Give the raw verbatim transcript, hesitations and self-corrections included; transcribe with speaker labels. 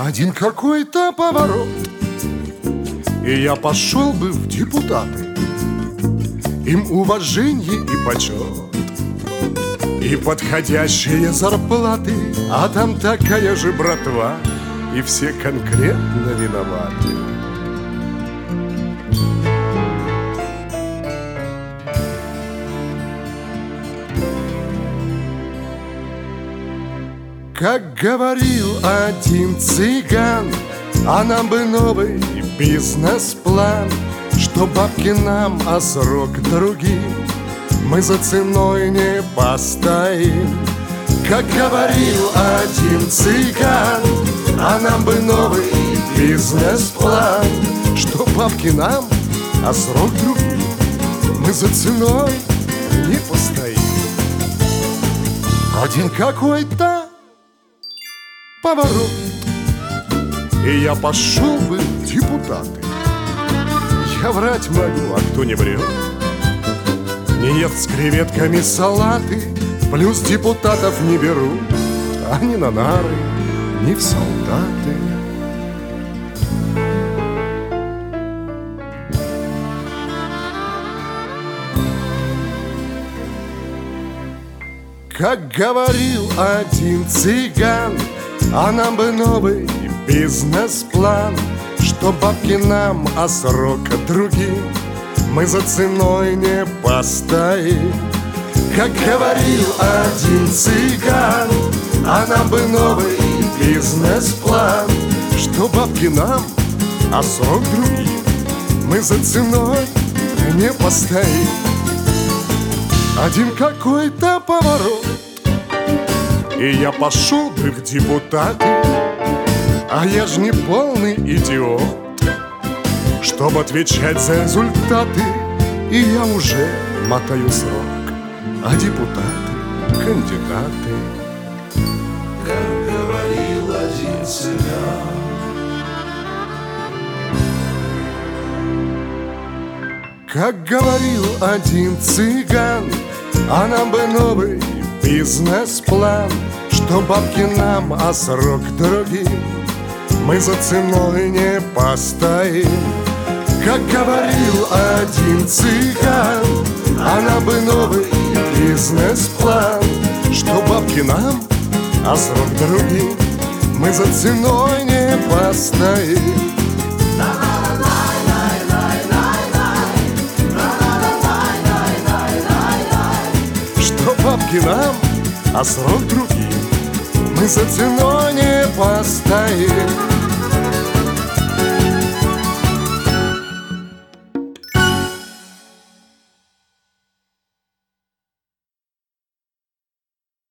Speaker 1: Один какой-то поворот, и я пошел бы в депутаты. Им уважение и почет, и подходящие зарплаты. А там такая же братва, и все конкретно виноваты. Как говорил один цыган, а нам бы новый бизнес-план, что бабки нам, а срок другим, мы за ценой не постоим. Как говорил один цыган, а нам бы новый бизнес-план, что бабки нам, а срок другим, мы за ценой не постоим. Один какой-то поворот, и я пошел бы в депутаты. Я врать могу, а кто не врет, не ест с креветками салаты. Плюс депутатов не берут, а ни на нары, ни в солдаты. Как говорил один цыган, а нам бы новый бизнес-план, что бабки нам, а срок другим, мы за ценой не постоим. Как говорил один цыган, а нам бы новый бизнес-план, что бабки нам, а срок другим, мы за ценой не постоим. Один какой-то поворот, и я пошел бы в депутаты. А я ж не полный идиот, чтоб отвечать за результаты. И я уже мотаю срок, а депутаты, кандидаты.
Speaker 2: Как говорил один цыган.
Speaker 1: Как говорил один цыган, а нам бы новый бизнес-план, что бабки нам, а срок другим, мы за ценой не постоим. Как говорил один цыган, а нам бы новый бизнес-план, что бабки нам, а срок другим, мы за ценой не постоим. Что бабки нам, а срок другим, мы за ценой не постоим.